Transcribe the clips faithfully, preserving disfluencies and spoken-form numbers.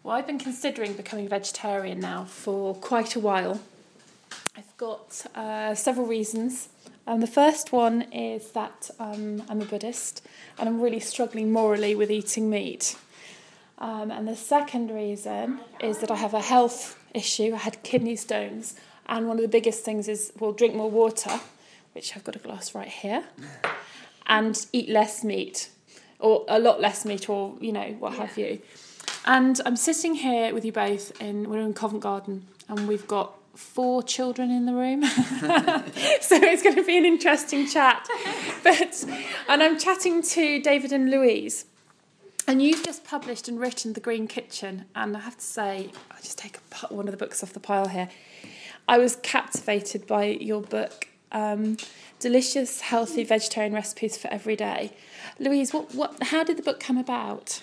Well, I've been considering becoming a vegetarian now for quite a while. I've got uh, several reasons. Um, the first one is that um, I'm a Buddhist and I'm really struggling morally with eating meat. Um, and the second reason is that I have a health issue. I had kidney stones, and one of the biggest things is, well, drink more water, which I've got a glass right here, and eat less meat, or a lot less meat, or, you know, what yeah. have you. And I'm sitting here with you both, in we're in Covent Garden, and we've got four children in the room. So it's going to be an interesting chat. But and I'm chatting to David and Louise. And you've just published and written The Green Kitchen. And I have to say, I'll just take a, one of the books off the pile here. I was captivated by your book, um, Delicious, Healthy Vegetarian Recipes for Every Day. Louise, what, what, how did the book come about?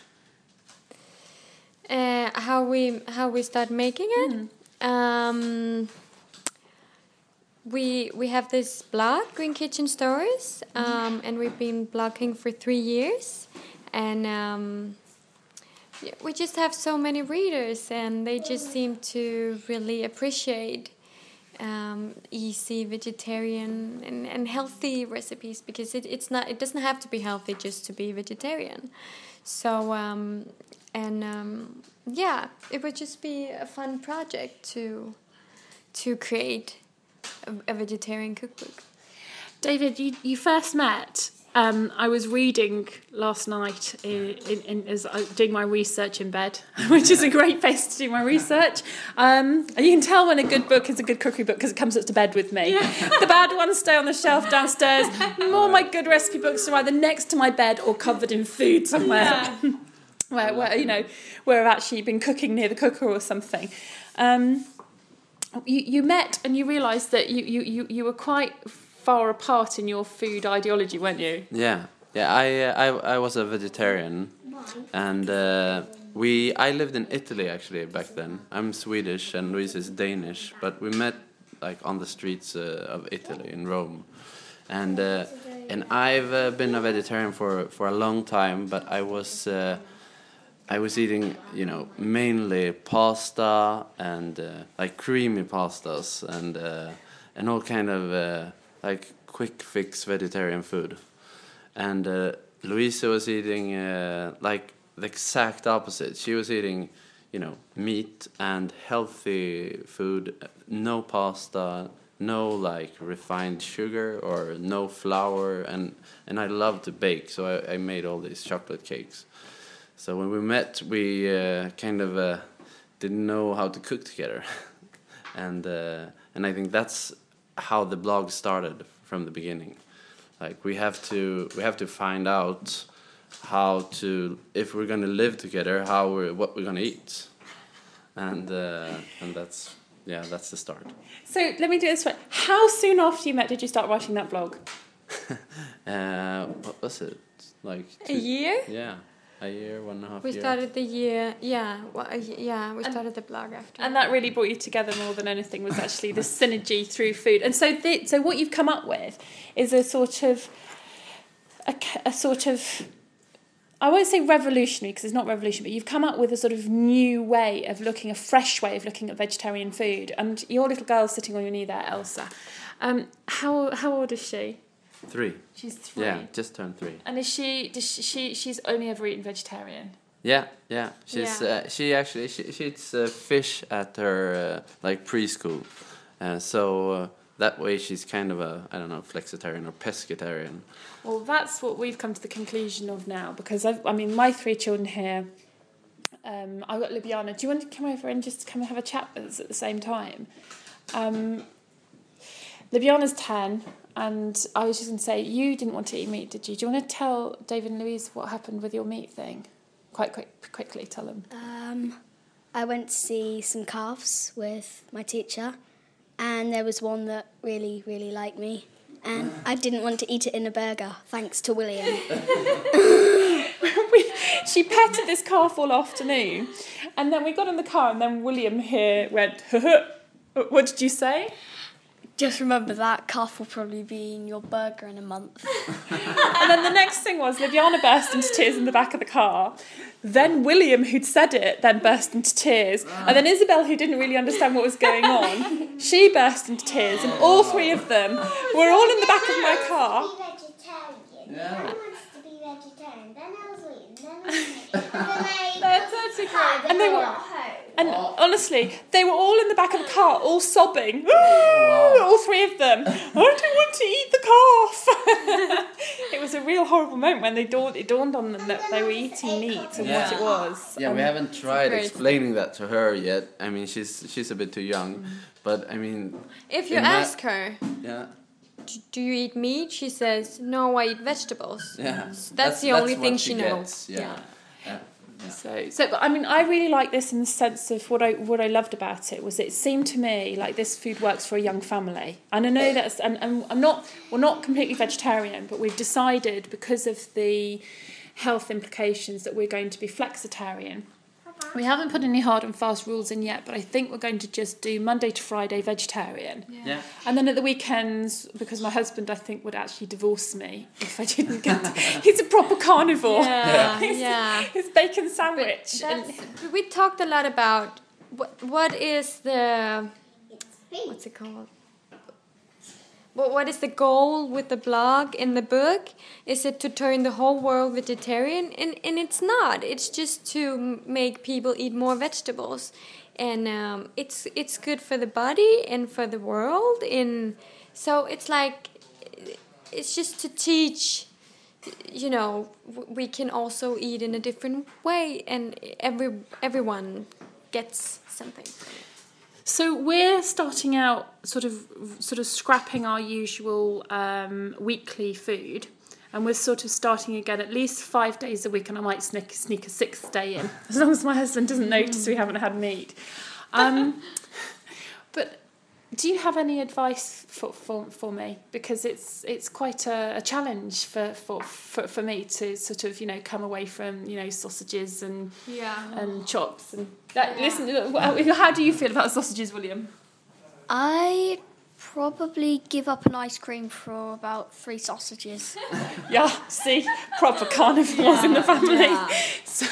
Uh, how we how we start making it? Mm. Um, we we have this blog, Green Kitchen Stories, um, and we've been blogging for three years, and um, we just have so many readers, and they just seem to really appreciate um, easy vegetarian and, and healthy recipes, because it it's not it doesn't have to be healthy just to be vegetarian. So um, and um, yeah, it would just be a fun project to to create a, a vegetarian cookbook. David, you, you first met. Um, I was reading last night in, in, in, as I was doing my research in bed, which is a great place to do my research. Um, and you can tell when a good book is a good cookery book because it comes up to bed with me. Yeah. The bad ones stay on the shelf downstairs. All my good recipe books are either next to my bed or covered in food somewhere. Yeah. where, where, you know, where I've actually been cooking near the cooker or something. Um, you, you met and you realised that you, you, you, you were quite far apart in your food ideology, weren't you? Yeah, yeah. I uh, I I was a vegetarian, and uh, we I lived in Italy actually back then. I'm Swedish and Louise is Danish, but we met like on the streets uh, of Italy in Rome, and uh, and I've uh, been a vegetarian for for a long time, but I was. Uh, I was eating, you know, mainly pasta and uh, like creamy pastas and uh, and all kind of uh, like quick fix vegetarian food. And uh, Louisa was eating uh, like the exact opposite. She was eating, you know, meat and healthy food, no pasta, no like refined sugar or no flour, and and I love to bake, so I, I made all these chocolate cakes. So when we met, we uh, kind of uh, didn't know how to cook together, and uh, and I think that's how the blog started from the beginning. Like we have to we have to find out how to, if we're gonna live together, how we're what we're gonna eat, and uh, and that's yeah that's the start. So let me do this way. How soon after you met did you start writing that blog? uh, what was it like? Two, a year? Yeah. A year, one and a half we year. started the year, yeah, well, uh, yeah, we and, started the blog after. And that really brought you together more than anything, was actually the synergy through food. And so the, so what you've come up with is a sort of, a, a sort of, I won't say revolutionary because it's not revolutionary, but you've come up with a sort of new way of looking, a fresh way of looking at vegetarian food. And your little girl's sitting on your knee there, Elsa. Um, how how old is she? Three. She's three. Yeah, just turned three. And is she? Does she? she she's only ever eaten vegetarian. Yeah, yeah. She's yeah. Uh, she actually she she eats uh, fish at her uh, like preschool, uh, so uh, that way she's kind of a I don't know flexitarian or pescatarian. Well, that's what we've come to the conclusion of now, because I've, I mean my three children here. Um, I've got Ljubljana. Do you want to come over and just come and have a chat with us at the same time? Um, Ljubljana's ten. And I was just going to say, you didn't want to eat meat, did you? Do you want to tell David and Louise what happened with your meat thing? Quite quick, quickly, tell them. Um, I went to see some calves with my teacher, and there was one that really, really liked me, and I didn't want to eat it in a burger, thanks to William. we, she petted this calf all afternoon, and then we got in the car, and then William here went, what did you say? just remember that calf will probably be in your burger in a month. And then the next thing was Liviana burst into tears in the back of the car. Then William, who'd said it, then burst into tears. And then Isabel, who didn't really understand what was going on, she burst into tears. And all three of them were all in the back of my car. Yeah. I wanted to be vegetarian. Then I was eating. Then I was That's actually great. And they were, and honestly, they were all in the back of the car, all sobbing. All three of them. I don't want to eat the calf. It was a real horrible moment when they dawned, it dawned on them that they were eating meat and Yeah. what it was. Yeah, Um, we haven't tried great. explaining that to her yet. I mean, she's she's a bit too young, but I mean, If you in that- ask her, yeah, "D- do you eat meat?" She says, "No, I eat vegetables." yeah, That's, the only what thing she, knows. gets, Yeah. Yeah. Yeah. So, so but I mean, I really like this in the sense of what I what I loved about it was it seemed to me like this food works for a young family, and I know that's and, and I'm not we're not completely vegetarian, but we've decided because of the health implications that we're going to be flexitarian. We haven't put any hard and fast rules in yet, but I think we're going to just do Monday to Friday vegetarian. Yeah. And then at the weekends, because my husband, I think, would actually divorce me if I didn't get... He's a proper carnivore. Yeah, His- yeah. His bacon sandwich. And, That's, we talked a lot about what what is the what's it called? What what is the goal with the blog in the book? Is it to turn the whole world vegetarian? And and it's not. It's just to m- make people eat more vegetables, and um, it's it's good for the body and for the world. And so it's like it's just to teach. You know, w- we can also eat in a different way, and every everyone gets something. So we're starting out sort of sort of scrapping our usual um, weekly food, and we're sort of starting again at least five days a week, and I might sneak sneak a sixth day in as long as my husband doesn't notice we haven't had meat. Um, but do you have any advice for, for, for me? Because it's it's quite a, a challenge for, for, for, for me to sort of, you know, come away from, you know, sausages and Yeah. and chops. And that, listen, how do you feel about sausages, William? I probably give up an ice cream for about three sausages. Yeah, see, proper carnivores in the family. Yeah. So,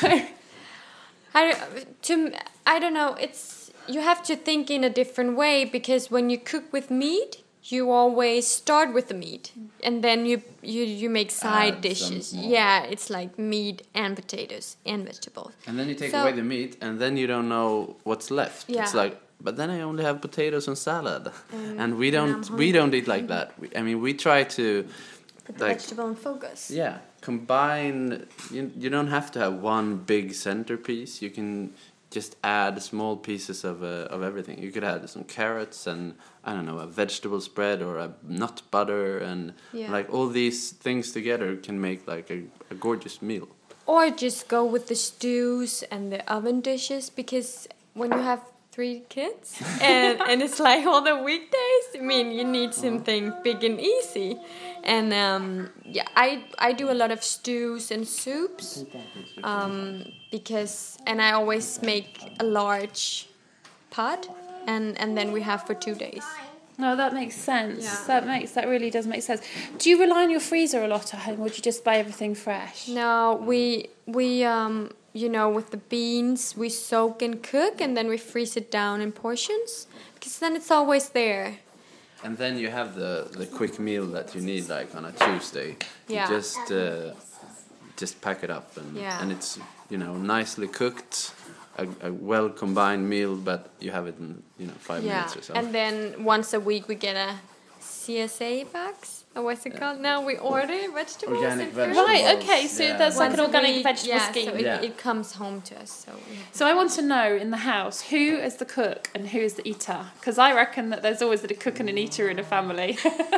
I don't- to I don't know. It's you have to think in a different way, because when you cook with meat, you always start with the meat, and then you you, you make side Add dishes. some more. Yeah, it's like meat and potatoes and vegetables. And then you take So- away the meat, and then you don't know what's left. Yeah. It's like, but then I only have potatoes and salad, Um, and we and don't I'm we hungry. don't eat like that. We, I mean, we try to, Put the like, vegetable in focus. yeah, combine. You you don't have to have one big centerpiece. You can just add small pieces of uh, of everything. You could add some carrots and I don't know, a vegetable spread or a nut butter, and Yeah. like all these things together can make like a, a gorgeous meal. Or just go with the stews and the oven dishes, because when you have three kids and, and it's like all the weekdays, I mean, you need something big and easy. And um, yeah, I, I do a lot of stews and soups, um, because, and I always make a large pot, and, and then we have for two days. no, that makes sense. Yeah. That makes that really does make sense. Do you rely on your freezer a lot at home, or do you just buy everything fresh? No, we we um you know, with the beans we soak and cook, and then we freeze it down in portions, because then it's always there. And then you have the, the quick meal that you need, like on a Tuesday. Yeah. You just uh, just pack it up, and Yeah. and it's, you know, nicely cooked, a, a well combined meal, but you have it in, you know, five Yeah, minutes or so. and then once a week we get a C S A box. Or what's it called? Now we order vegetables. Organic and fruit. vegetables. Right, okay, so Yeah. there's like Once an a organic week, vegetable yeah, scheme. So it, Yeah. it comes home to us. So we have So I want to know in the house, who is the cook and who is the eater? Because I reckon that there's always a cook and an eater in a family.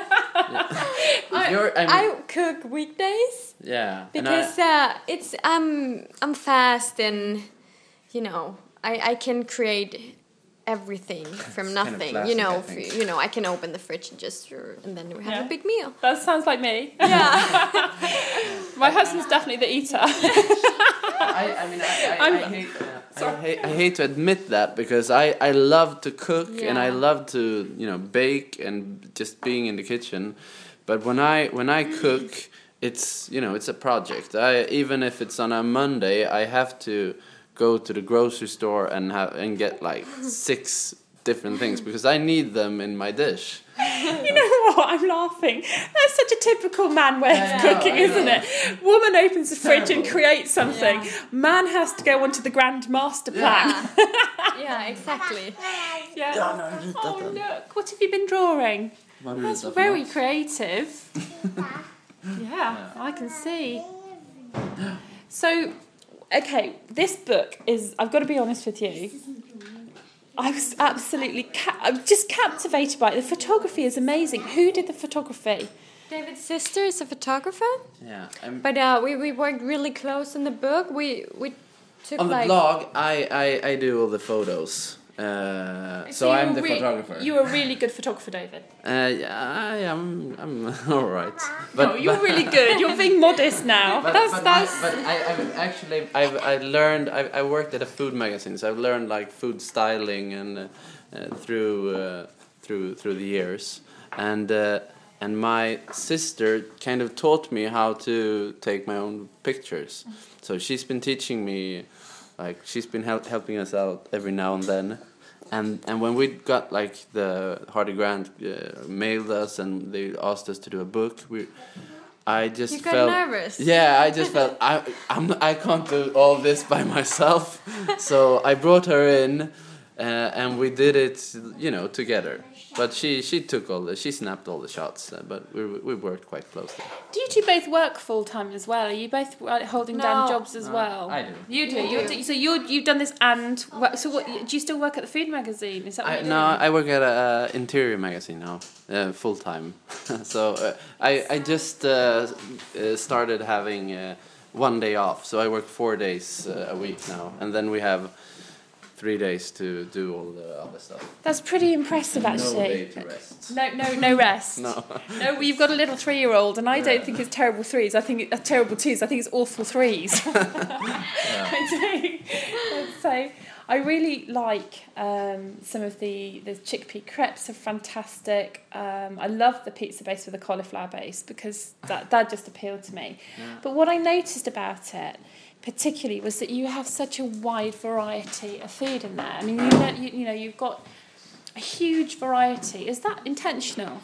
You're, I mean, I cook weekdays yeah, and because I, uh, it's I'm I'm fast, and you know I I can create everything from It's kind of nothing. classic, you know, I think. f- you know I can open the fridge and just uh, and then we have Yeah. a big meal. That sounds like me. Yeah. My husband's definitely the eater. I, I mean, I, I, I I'm- hate. Uh, I, ha- I hate to admit that because I, I love to cook and I Yeah. love to you know bake and just being in the kitchen, but when I when I cook, it's you know it's a project. I even if it's on a Monday, I have to go to the grocery store and have and get like six different things because I need them in my dish. You know what? I'm laughing. That's such a typical man way of I know, cooking, I isn't know. it? Woman opens the fridge and Terrible. creates something. Yeah. Man has to go onto the grand master plan. Yeah, exactly. Yeah. Ja, no, ruta Oh den. look, what have you been drawing? Vad har du That's ritat för very något? creative. Yeah, I can see. So, okay, this book is, I've got to be honest with you, I was absolutely, ca- I'm just captivated by it. The photography is amazing. Who did the photography? David's sister is a photographer, Yeah, I'm, but uh, we, we worked really close on the book. We we took on the like blog, I, I, I do all the photos. Uh, so I'm you're the re- photographer. You're a really good photographer, David. Uh, yeah, I am. I'm all right. No, you're really good. You're being modest now. But, that's but, that's. but I, I've actually I've I learned I I worked at a food magazine, so I've learned like food styling and uh, uh, through uh, through through the years, and uh, and my sister kind of taught me how to take my own pictures. So she's been teaching me, like she's been help, helping us out every now and then. And and when we got like the Hardy Grant uh, mailed us and they asked us to do a book, we, I just You got felt nervous. Yeah, I just felt I I'm I can't do all this by myself, so I brought her in, uh, and we did it, you know, together. But she she took all the she snapped all the shots, uh, but we we worked quite closely. Do you two both work full time as well? Are you both uh, holding down No. jobs as well? I do. You do. You're do. So you're you've done this and wo- so what? Do you still work at the food magazine? Is that what I, you're no, doing? I work at a uh, interior magazine now, uh, full time. so uh, I I just uh, uh, started having uh, one day off, so I work four days uh, a week now, and then we have three days to do all the other stuff. That's pretty impressive, No actually. day to rest. No, no, no rest. No. No, well, you've got a little three-year-old, and I don't think it's terrible threes. I think it's uh, terrible twos. I think it's awful threes. I do. So I really like um, some of the the chickpea crepes are fantastic. Um, I love the pizza base with the cauliflower base because that that just appealed to me. Yeah. But what I noticed about it, particularly, was that you have such a wide variety of food in there. I mean, you know, you, you know, you've got a huge variety. Is that intentional?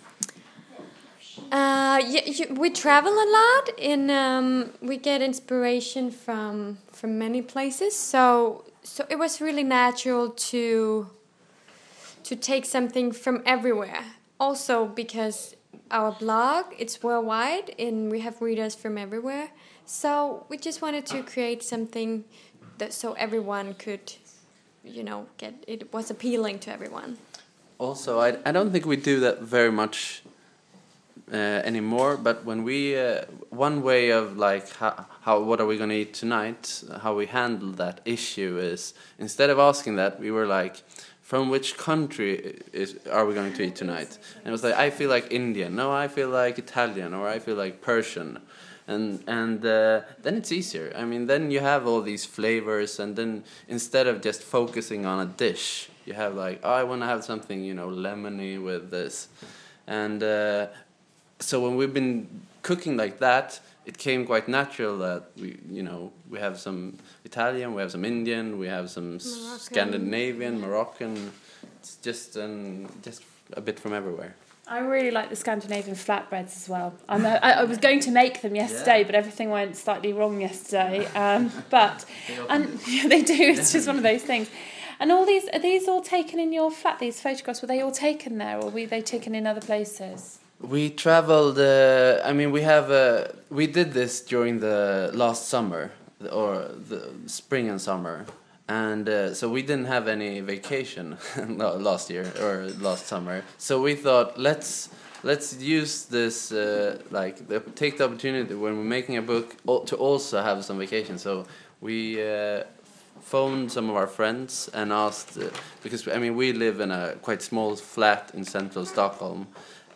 Uh, yeah, you, we travel a lot, and um, we get inspiration from from many places. So so it was really natural to to take something from everywhere. Also because our blog, it's worldwide, and we have readers from everywhere. So we just wanted to create something that so everyone could, you know, get it was appealing to everyone. Also, I I don't think we do that very much uh, anymore. But when we uh, one way of like how, how what are we gonna eat tonight? How we handle that issue is instead of asking that, we were like, from which country is are we going to eat tonight? And it was like, I feel like Indian. No, I feel like Italian, or I feel like Persian. And and uh, then it's easier. I mean, then you have all these flavors, and then instead of just focusing on a dish, you have like, oh, I want to have something, you know, lemony with this. And uh, so when we've been cooking like that, it came quite natural that we, you know, we have some Italian, we have some Indian, we have some Moroccan. Scandinavian, Moroccan. It's just um, just a bit from everywhere. I really like the Scandinavian flatbreads as well. I know I, I was going to make them yesterday, Yeah. but everything went slightly wrong yesterday. Um, but and yeah, they do. It's just one of those things. And all these are these all taken in your flat? These photographs, were they all taken there, or were they taken in other places? We traveled. Uh, I mean, we have. Uh, we did this during the last summer, or the spring and summer, and uh, so we didn't have any vacation last year or last summer. So we thought, let's let's use this, uh, like the, take the opportunity when we're making a book al- to also have some vacation. So we. Uh, phoned some of our friends and asked uh, because I mean we live in a quite small flat in central Stockholm,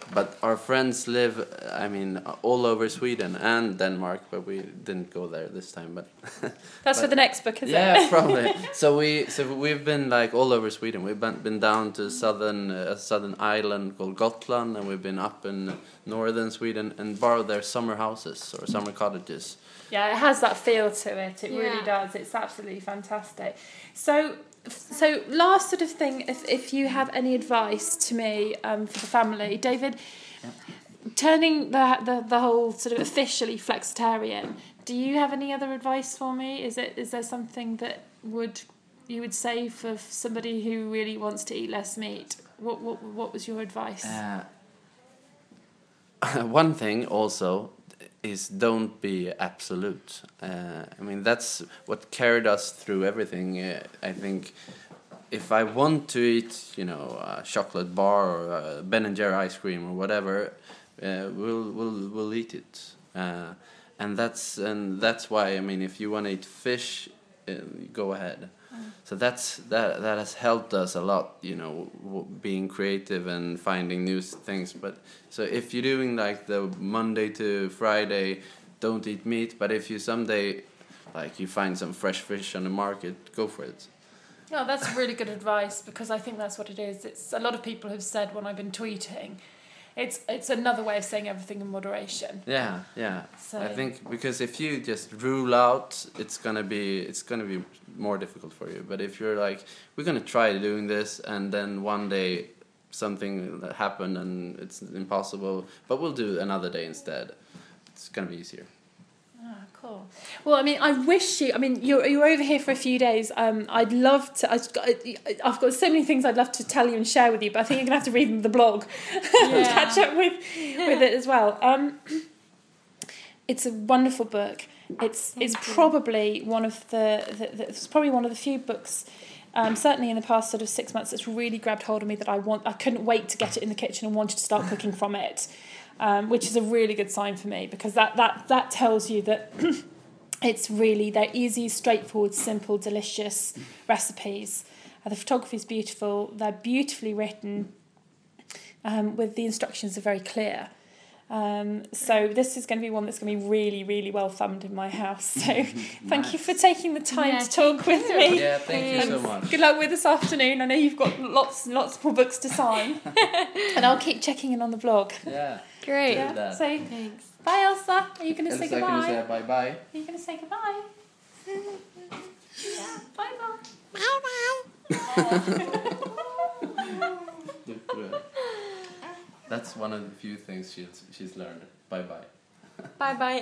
but our friends live, I mean, all over Sweden and Denmark, but we didn't go there this time. But That's but, for the next book, is yeah, it? probably. So we, so we've been like all over Sweden. We've been, been down to southern, uh, a southern island called Gotland, and we've been up in northern Sweden and borrowed their summer houses or summer cottages. Yeah, it has that feel to it. It really Yeah. does. It's absolutely fantastic. So, so last sort of thing, if if you have any advice to me um, for the family, David, turning the, the the whole sort of officially flexitarian, do you have any other advice for me? Is it is there something that would you would say for somebody who really wants to eat less meat? What what what was your advice? Uh, one thing also is don't be absolute. Uh, I mean, that's what carried us through everything. Uh, I think if I want to eat, you know, a chocolate bar or a Ben and Jerry ice cream or whatever, uh, we'll we'll we'll eat it. Uh, and that's and that's why, I mean, if you want to eat fish, uh, go ahead. So that's that that has helped us a lot, you know, w- being creative and finding new s- things. But so if you're doing like the Monday to Friday, don't eat meat. But if you someday, like you find some fresh fish on the market, go for it. No, that's really good advice, because I think that's what it is. It's a lot of people have said when I've been tweeting, it's it's another way of saying everything in moderation. Yeah, yeah. So- I think because if you just rule out, it's gonna be it's gonna be more difficult for you. But if you're like, we're gonna try doing this, and then one day something happened and it's impossible, but we'll do another day instead. It's gonna be easier. Ah, cool. Well, I mean, I wish you. I mean, you're you're over here for a few days. Um, I'd love to. I've got, I've got so many things I'd love to tell you and share with you, but I think you're gonna have to read the blog and Yeah. catch up with with it as well. Um, it's a wonderful book. It's Thank it's you. probably one of the, the, the it's probably one of the few books. Um, certainly in the past sort of six months, that's really grabbed hold of me. That I want. I couldn't wait to get it in the kitchen and wanted to start cooking from it. Um, which is a really good sign for me, because that, that, that tells you that it's really, they're easy, straightforward, simple, delicious recipes. Uh, the photography is beautiful. They're beautifully written, um, with the instructions are very clear. Um, so this is going to be one that's going to be really, really well thumbed in my house. So thank you for taking the time Yeah, to talk with me. Yeah, thank you so And much. good luck with this afternoon. I know you've got lots and lots more books to sign. And I'll keep checking in on the blog. Yeah. Great. Yeah. Yeah. that. So, Thanks. bye, Elsa. Are you going to say Elsa, goodbye? can you say bye bye? Are you going to say goodbye? Yeah. Bye, bye. That's one of the few things she's she's learned. Bye bye. Bye bye.